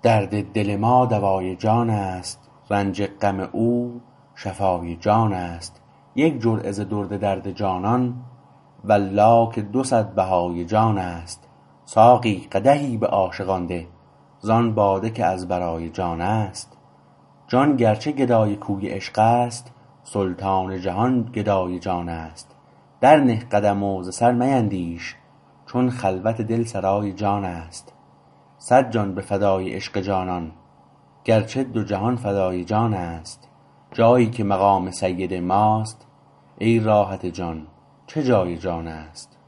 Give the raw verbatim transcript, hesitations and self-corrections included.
درد دل ما دوای جان است رنج غم او شفای جان است یک جرعه ز درد درد جانان والله که دو صد بهای جان است ساقی قدحی به عاشقان ده زان باده که از برای جان است جان گرچه گدای کوی عشق است سلطان جهان گدای جان است در نه قدم و ز سر میندیش چون خلوت دل سرای جان است صد جان به فدای عشق جانان گرچه دو جهان فدای جان است جایی که مقام سید ماست ای راحت جان چه جای جان است